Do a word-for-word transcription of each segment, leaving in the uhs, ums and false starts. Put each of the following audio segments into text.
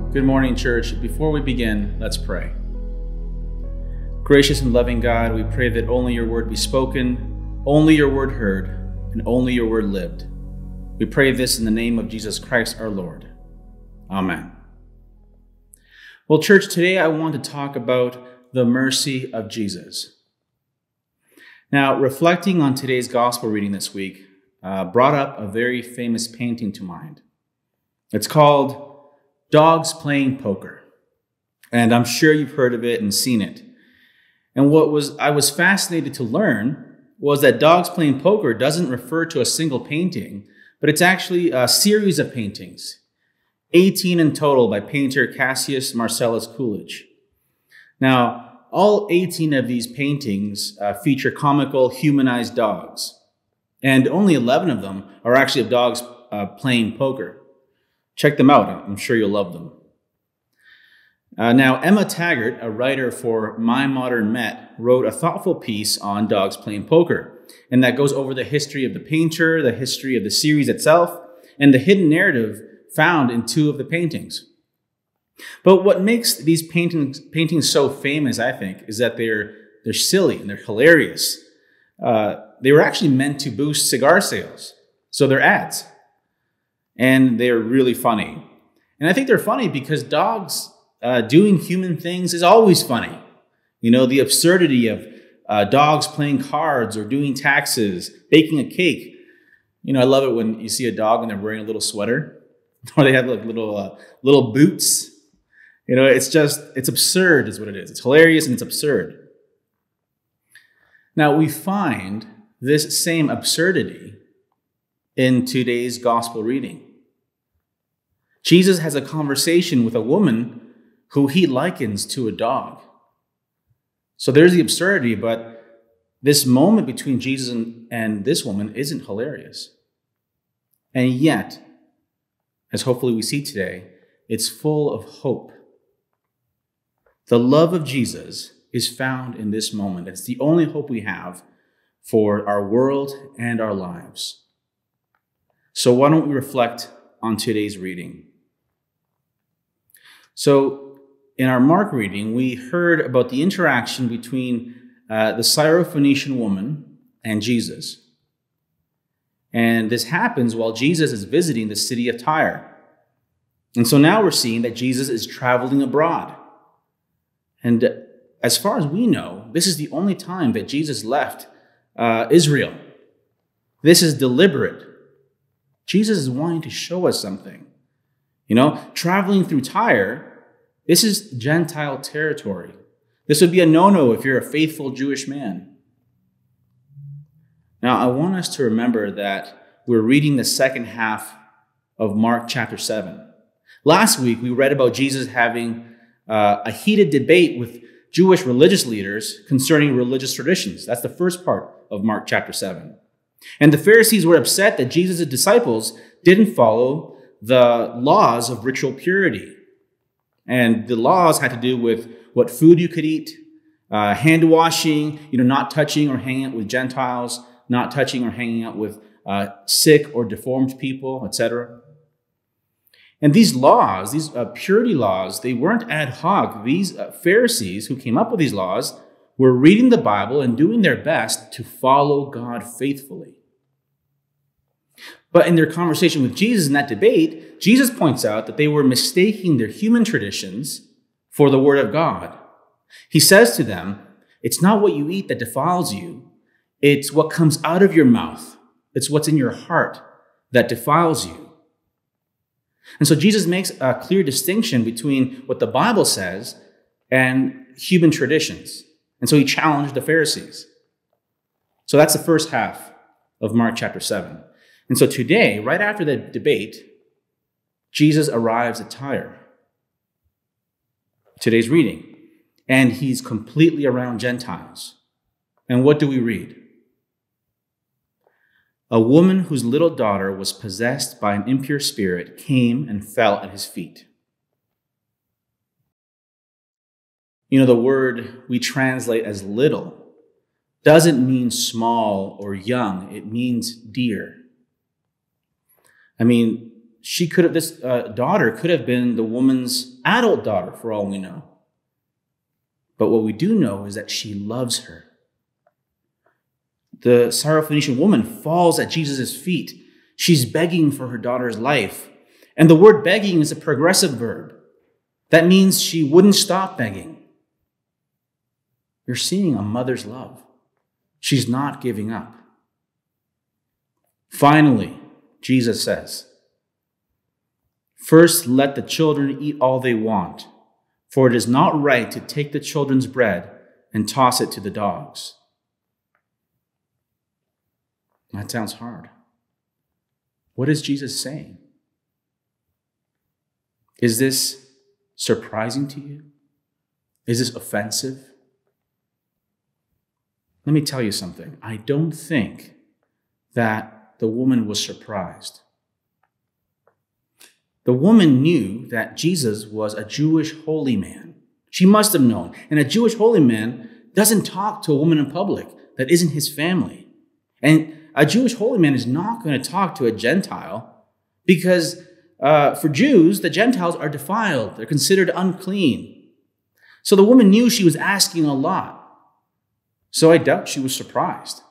Good morning, church. Before we begin, let's pray. Gracious and loving God, we pray that only your word be spoken, only your word heard, and only your word lived. We pray this in the name of Jesus Christ our Lord. Amen. Well, church, today I want to talk about the mercy of Jesus. Now, reflecting on today's gospel reading this week uh, brought up a very famous painting to mind. It's called Dogs Playing Poker. And I'm sure you've heard of it and seen it. And what was I was fascinated to learn was that Dogs Playing Poker doesn't refer to a single painting, but it's actually a series of paintings, eighteen in total by painter Cassius Marcellus Coolidge. Now, all eighteen of these paintings uh, feature comical, humanized dogs, and only eleven of them are actually of dogs uh, playing poker. Check them out. I'm sure you'll love them. Uh, now, Emma Taggart, a writer for My Modern Met, wrote a thoughtful piece on dogs playing poker, and that goes over the history of the painter, the history of the series itself, and the hidden narrative found in two of the paintings. But what makes these paintings, paintings so famous, I think, is that they're, they're silly and they're hilarious. Uh, they were actually meant to boost cigar sales, so they're ads. And they're really funny. And I think they're funny because dogs uh, doing human things is always funny. You know, the absurdity of uh, dogs playing cards or doing taxes, baking a cake. You know, I love it when you see a dog and they're wearing a little sweater or they have like little, uh, little boots. You know, it's just, it's absurd is what it is. It's hilarious and it's absurd. Now, we find this same absurdity in today's gospel reading. Jesus has a conversation with a woman who he likens to a dog. So there's the absurdity, but this moment between Jesus and, and this woman isn't hilarious. And yet, as hopefully we see today, it's full of hope. The love of Jesus is found in this moment. It's the only hope we have for our world and our lives. So why don't we reflect on today's reading? So in our Mark reading, we heard about the interaction between uh, the Syrophoenician woman and Jesus. And this happens while Jesus is visiting the city of Tyre. And so now we're seeing that Jesus is traveling abroad. And as far as we know, this is the only time that Jesus left uh, Israel. This is deliberate. Jesus is wanting to show us something. You know, traveling through Tyre, this is Gentile territory. This would be a no-no if you're a faithful Jewish man. Now, I want us to remember that we're reading the second half of Mark chapter seven. Last week, we read about Jesus having uh, a heated debate with Jewish religious leaders concerning religious traditions. That's the first part of Mark chapter seven. And the Pharisees were upset that Jesus' disciples didn't follow the laws of ritual purity. And the laws had to do with what food you could eat, uh, hand washing, you know, not touching or hanging out with Gentiles, not touching or hanging out with uh, sick or deformed people, et cetera. And these laws, these uh, purity laws, they weren't ad hoc. These uh, Pharisees who came up with these laws were reading the Bible and doing their best to follow God faithfully. But in their conversation with Jesus in that debate, Jesus points out that they were mistaking their human traditions for the word of God. He says to them, it's not what you eat that defiles you. It's what comes out of your mouth. It's what's in your heart that defiles you. And so Jesus makes a clear distinction between what the Bible says and human traditions. And so he challenged the Pharisees. So that's the first half of Mark chapter seven. And so today, right after the debate, Jesus arrives at Tyre. Today's reading. And he's completely around Gentiles. And what do we read? A woman whose little daughter was possessed by an impure spirit came and fell at his feet. You know, the word we translate as little doesn't mean small or young. It means dear. I mean, she could have, this uh, daughter could have been the woman's adult daughter for all we know. But what we do know is that she loves her. The Syrophoenician woman falls at Jesus' feet. She's begging for her daughter's life. And the word begging is a progressive verb. That means she wouldn't stop begging. You're seeing a mother's love. She's not giving up. Finally, Jesus says, "First, let the children eat all they want, for it is not right to take the children's bread and toss it to the dogs." That sounds hard. What is Jesus saying? Is this surprising to you? Is this offensive? Let me tell you something. I don't think that the woman was surprised. The woman knew that Jesus was a Jewish holy man. She must have known. And a Jewish holy man doesn't talk to a woman in public that isn't his family. And a Jewish holy man is not going to talk to a Gentile because uh, for Jews, the Gentiles are defiled. They're considered unclean. So the woman knew she was asking a lot. So I doubt she was surprised.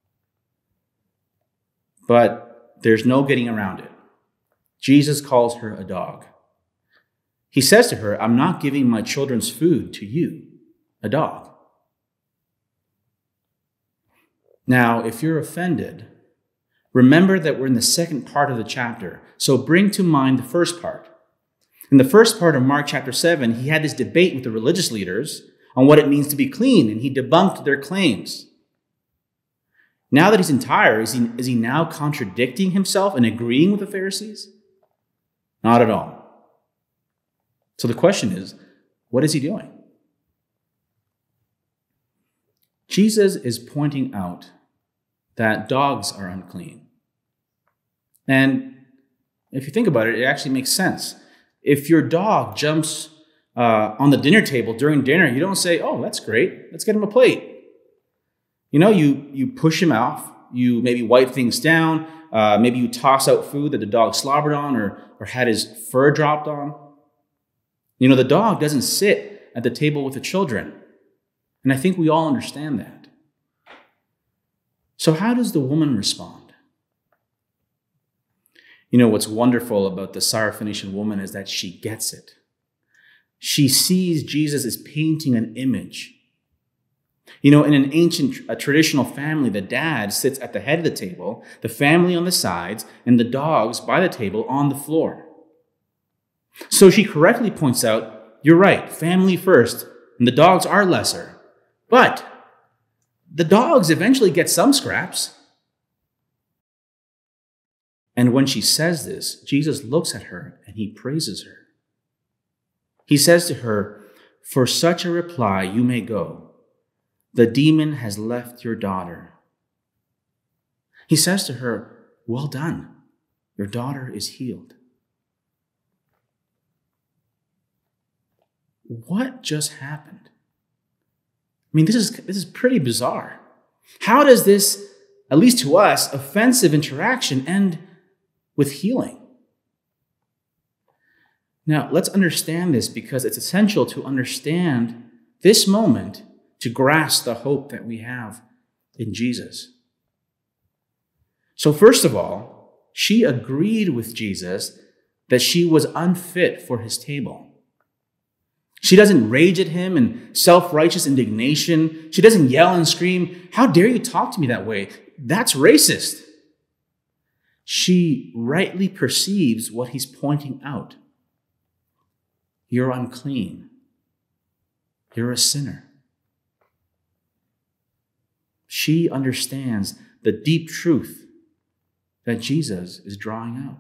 But there's no getting around it. Jesus calls her a dog. He says to her, "I'm not giving my children's food to you, a dog." Now, if you're offended, remember that we're in the second part of the chapter. So bring to mind the first part. In the first part of Mark chapter seven, he had this debate with the religious leaders on what it means to be clean, and he debunked their claims. Now that he's in Tyre, is he, is he now contradicting himself and agreeing with the Pharisees? Not at all. So the question is, what is he doing? Jesus is pointing out that dogs are unclean. And if you think about it, it actually makes sense. If your dog jumps uh, on the dinner table during dinner, you don't say, "Oh, that's great. Let's get him a plate." You know, you, you push him off. You maybe wipe things down. Uh, maybe you toss out food that the dog slobbered on or, or had his fur dropped on. You know, the dog doesn't sit at the table with the children. And I think we all understand that. So how does the woman respond? You know, what's wonderful about the Syrophoenician woman is that she gets it. She sees Jesus as painting an image. You know, in an ancient, a traditional family, the dad sits at the head of the table, the family on the sides, and the dogs by the table on the floor. So she correctly points out, you're right, family first, and the dogs are lesser. But the dogs eventually get some scraps. And when she says this, Jesus looks at her and he praises her. He says to her, "For such a reply you may go. The demon has left your daughter." He says to her, "Well done. Your daughter is healed." What just happened? I mean, this is, this is pretty bizarre. How does this, at least to us, offensive interaction end with healing? Now, let's understand this because it's essential to understand this moment to grasp the hope that we have in Jesus. So first of all, she agreed with Jesus that she was unfit for his table. She doesn't rage at him in self-righteous indignation. She doesn't yell and scream, "How dare you talk to me that way? That's racist." She rightly perceives what he's pointing out. You're unclean. You're a sinner. She understands the deep truth that Jesus is drawing out.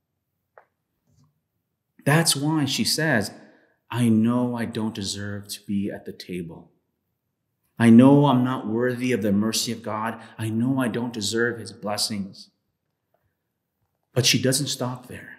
That's why she says, "I know I don't deserve to be at the table. I know I'm not worthy of the mercy of God. I know I don't deserve his blessings." But she doesn't stop there.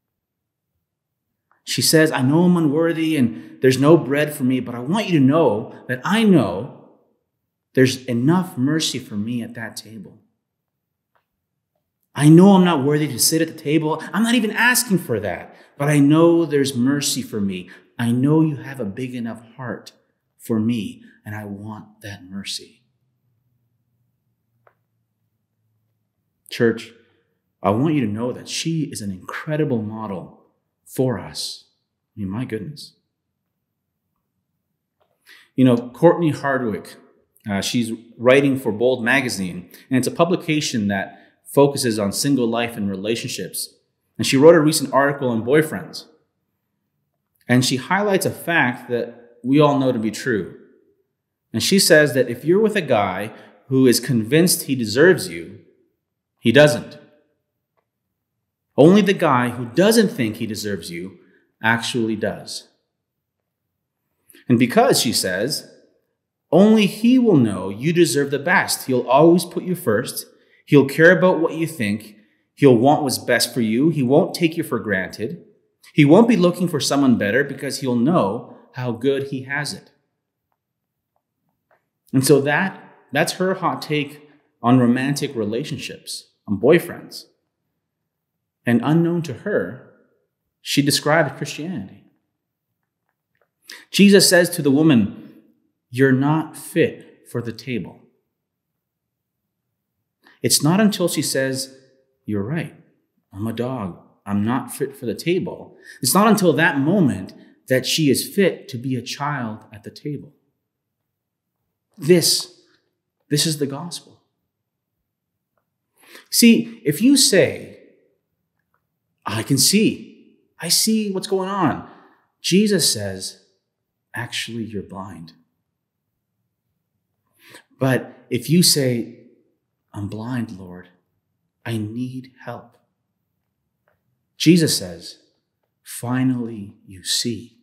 She says, "I know I'm unworthy and there's no bread for me, but I want you to know that I know there's enough mercy for me at that table. I know I'm not worthy to sit at the table. I'm not even asking for that. But I know there's mercy for me. I know you have a big enough heart for me, and I want that mercy. Church, I want you to know that she is an incredible model for us. I mean, my goodness. You know, Courtney Hardwick, uh, she's writing for Bold Magazine, and it's a publication that focuses on single life and relationships. And she wrote a recent article on boyfriends. And she highlights a fact that we all know to be true. And she says that if you're with a guy who is convinced he deserves you, he doesn't. Only the guy who doesn't think he deserves you actually does. And because, she says, only he will know you deserve the best. He'll always put you first. He'll care about what you think. He'll want what's best for you. He won't take you for granted. He won't be looking for someone better because he'll know how good he has it. And so that, that's her hot take on romantic relationships, on boyfriends. And unknown to her, she described Christianity. Jesus says to the woman, "You're not fit for the table." It's not until she says, "You're right, I'm a dog, I'm not fit for the table." It's not until that moment that she is fit to be a child at the table. This, this is the gospel. See, if you say, "I can see, I see what's going on," Jesus says, actually, you're blind. But if you say, "I'm blind, Lord, I need help," Jesus says, finally you see.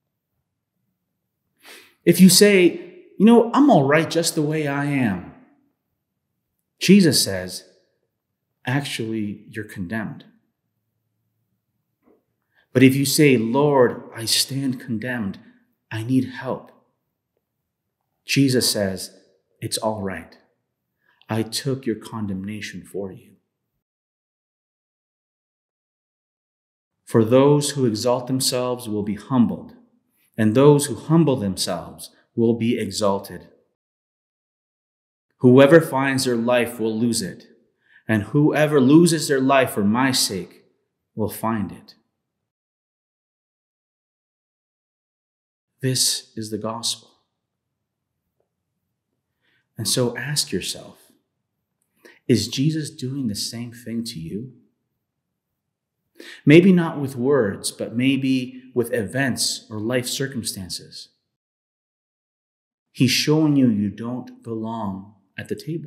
If you say, "You know, I'm all right just the way I am," Jesus says, actually, you're condemned. But if you say, "Lord, I stand condemned, I need help," Jesus says, it's all right. I took your condemnation for you. For those who exalt themselves will be humbled, and those who humble themselves will be exalted. Whoever finds their life will lose it, and whoever loses their life for my sake will find it. This is the gospel. And so ask yourself, is Jesus doing the same thing to you? Maybe not with words, but maybe with events or life circumstances. He's showing you you don't belong at the table.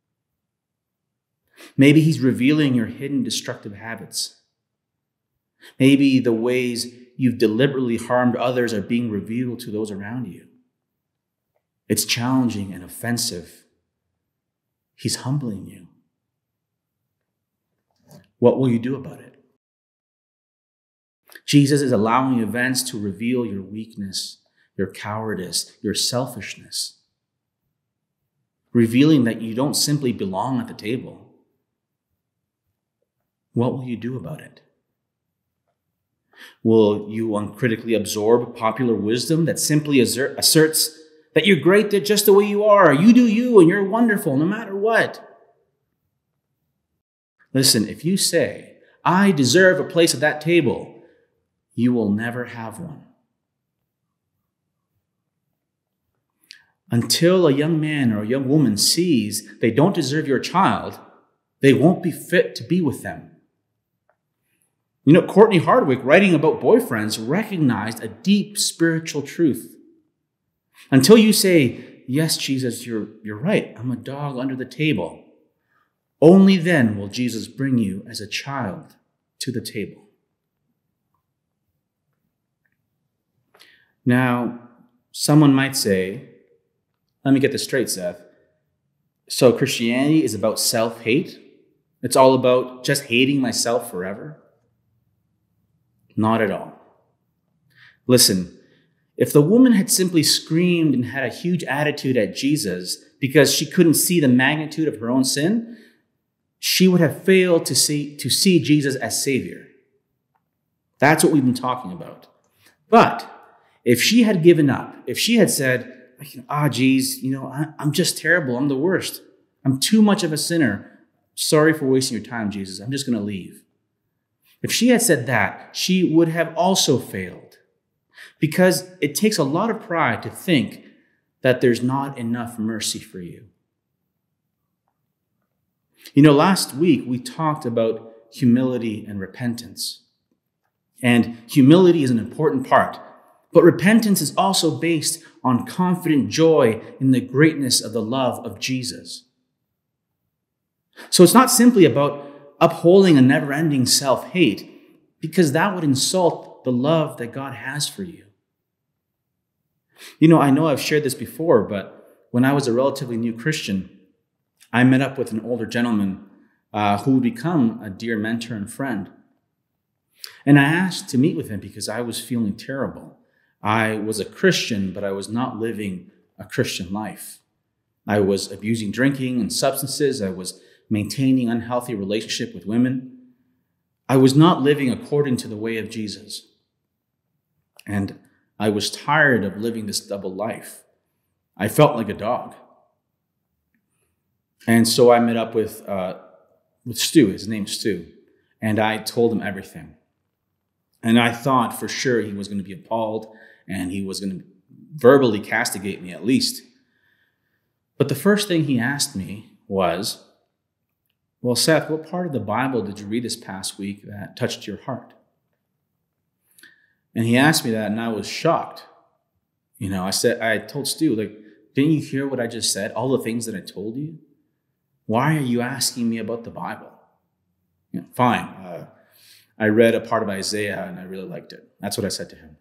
Maybe he's revealing your hidden destructive habits. Maybe the ways you've deliberately harmed others are being revealed to those around you. It's challenging and offensive. He's humbling you. What will you do about it? Jesus is allowing events to reveal your weakness, your cowardice, your selfishness, revealing that you don't simply belong at the table. What will you do about it? Will you uncritically absorb popular wisdom that simply assert, asserts that you're great just the way you are, you do you, and you're wonderful no matter what? Listen, if you say, "I deserve a place at that table," you will never have one. Until a young man or a young woman sees they don't deserve your child, they won't be fit to be with them. You know, Courtney Hardwick, writing about boyfriends, recognized a deep spiritual truth. Until you say, "Yes, Jesus, you're, you're right. I'm a dog under the table," only then will Jesus bring you as a child to the table. Now, someone might say, let me get this straight, Seth. So Christianity is about self-hate? It's all about just hating myself forever? Not at all. Listen, if the woman had simply screamed and had a huge attitude at Jesus because she couldn't see the magnitude of her own sin, she would have failed to see, to see Jesus as Savior. That's what we've been talking about. But if she had given up, if she had said, ah, geez, you know, I, I'm just terrible. I'm the worst. I'm too much of a sinner. Sorry for wasting your time, Jesus. I'm just going to leave. If she had said that, she would have also failed. Because it takes a lot of pride to think that there's not enough mercy for you. You know, last week we talked about humility and repentance. And humility is an important part. But repentance is also based on confident joy in the greatness of the love of Jesus. So it's not simply about upholding a never-ending self-hate, because that would insult the love that God has for you. You know, I know I've shared this before, but when I was a relatively new Christian, I met up with an older gentleman uh, who would become a dear mentor and friend. And I asked to meet with him because I was feeling terrible. I was a Christian, but I was not living a Christian life. I was abusing drinking and substances. I was maintaining unhealthy relationship with women. I was not living according to the way of Jesus. And I was tired of living this double life. I felt like a dog. And so I met up with, uh, with Stu, his name's Stu, and I told him everything. And I thought for sure he was going to be appalled and he was going to verbally castigate me at least. But the first thing he asked me was, well, Seth, what part of the Bible did you read this past week that touched your heart? And he asked me that, and I was shocked. You know, I said, I told Stu, like, didn't you hear what I just said? All the things that I told you? Why are you asking me about the Bible? You know, fine. Uh, I read a part of Isaiah, and I really liked it. That's what I said to him.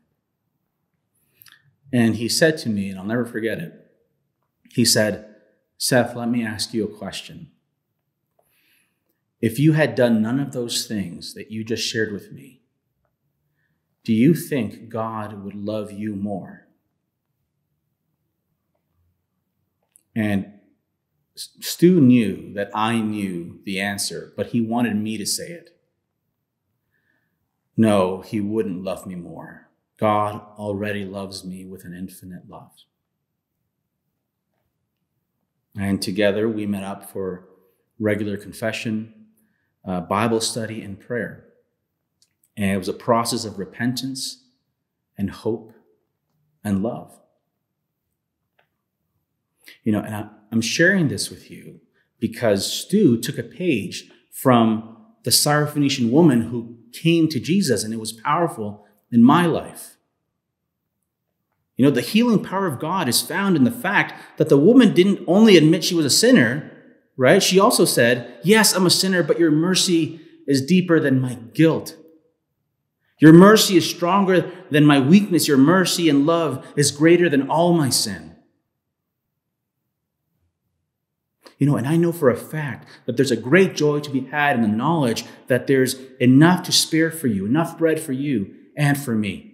And he said to me, and I'll never forget it, he said, Seth, let me ask you a question. If you had done none of those things that you just shared with me, do you think God would love you more? And Stu knew that I knew the answer, but he wanted me to say it. No, he wouldn't love me more. God already loves me with an infinite love. And together we met up for regular confession, Uh, Bible study, and prayer. And it was a process of repentance and hope and love. You know, and I, I'm sharing this with you because Stu took a page from the Syrophoenician woman who came to Jesus, and it was powerful in my life. You know, the healing power of God is found in the fact that the woman didn't only admit she was a sinner, right? She also said, yes, I'm a sinner, but your mercy is deeper than my guilt. Your mercy is stronger than my weakness. Your mercy and love is greater than all my sin. You know, and I know for a fact that there's a great joy to be had in the knowledge that there's enough to spare for you, enough bread for you and for me.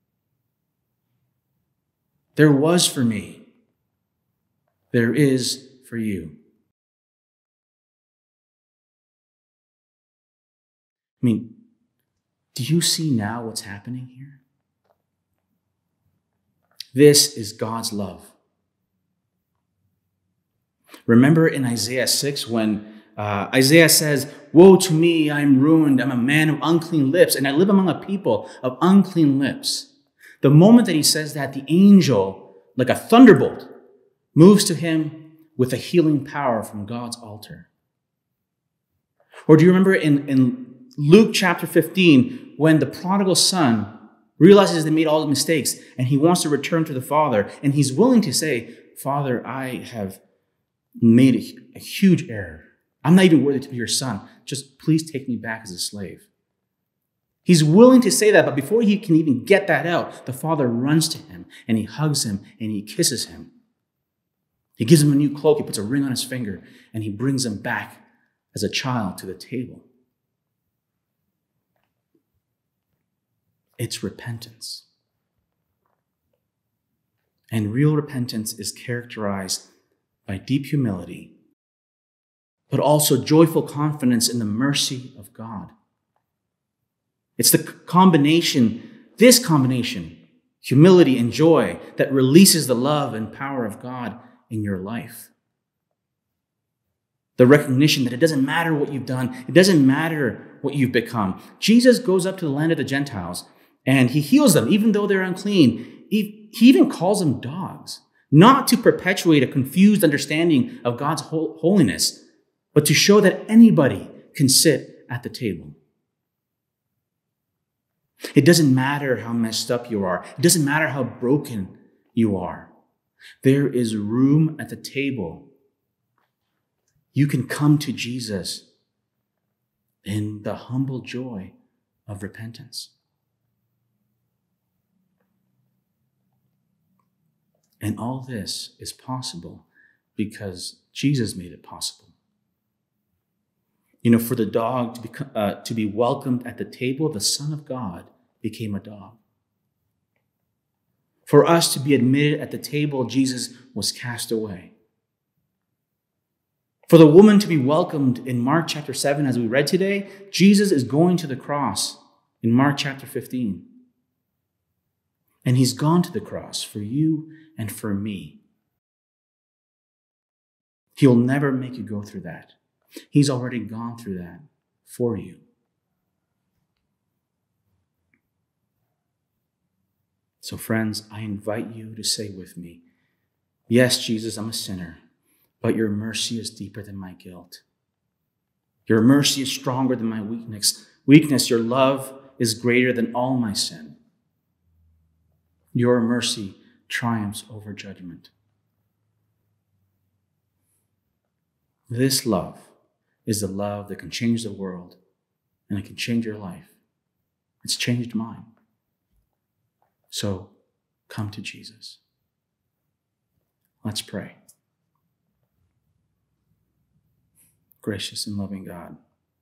There was for me. There is for you. I mean, do you see now what's happening here? This is God's love. Remember in Isaiah six when uh, Isaiah says, woe to me, I am ruined. I'm a man of unclean lips, and I live among a people of unclean lips. The moment that he says that, the angel, like a thunderbolt, moves to him with a healing power from God's altar. Or do you remember in, in Luke chapter fifteen, when the prodigal son realizes they made all the mistakes and he wants to return to the father, and he's willing to say, Father, I have made a, a huge error. I'm not even worthy to be your son. Just please take me back as a slave. He's willing to say that, but before he can even get that out, the father runs to him and he hugs him and he kisses him. He gives him a new cloak, he puts a ring on his finger, and he brings him back as a child to the table. It's repentance. And real repentance is characterized by deep humility but also joyful confidence in the mercy of God. It's the combination, this combination, humility and joy, that releases the love and power of God in your life. The recognition that it doesn't matter what you've done, it doesn't matter what you've become. Jesus goes up to the land of the Gentiles and he heals them, even though they're unclean. He, he even calls them dogs, not to perpetuate a confused understanding of God's holiness, but to show that anybody can sit at the table. It doesn't matter how messed up you are. It doesn't matter how broken you are. There is room at the table. You can come to Jesus in the humble joy of repentance. And all this is possible because Jesus made it possible. You know, for the dog to be, uh, to be welcomed at the table, the Son of God became a dog. For us to be admitted at the table, Jesus was cast away. For the woman to be welcomed in Mark chapter seven, as we read today, Jesus is going to the cross in Mark chapter fifteen. And he's gone to the cross for you and for me. He'll never make you go through that. He's already gone through that for you. So friends, I invite you to say with me, yes, Jesus, I'm a sinner, but your mercy is deeper than my guilt. Your mercy is stronger than my weakness. Weakness, your love is greater than all my sin. Your mercy triumphs over judgment. This love is the love that can change the world and it can change your life. It's changed mine. So come to Jesus. Let's pray. Gracious and loving God,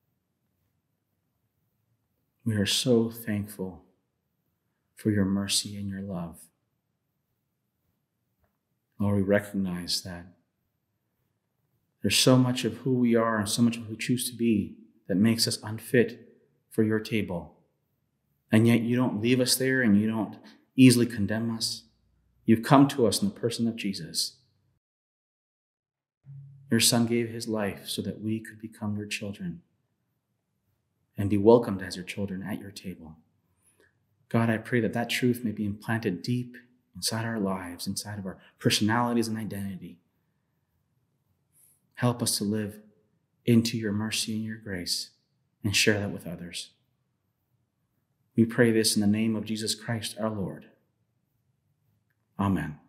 we are so thankful for your mercy and your love. Lord, we recognize that there's so much of who we are and so much of who we choose to be that makes us unfit for your table. And yet you don't leave us there and you don't easily condemn us. You've come to us in the person of Jesus. Your Son gave his life so that we could become your children and be welcomed as your children at your table. God, I pray that that truth may be implanted deep inside our lives, inside of our personalities and identity. Help us to live into your mercy and your grace and share that with others. We pray this in the name of Jesus Christ, our Lord. Amen.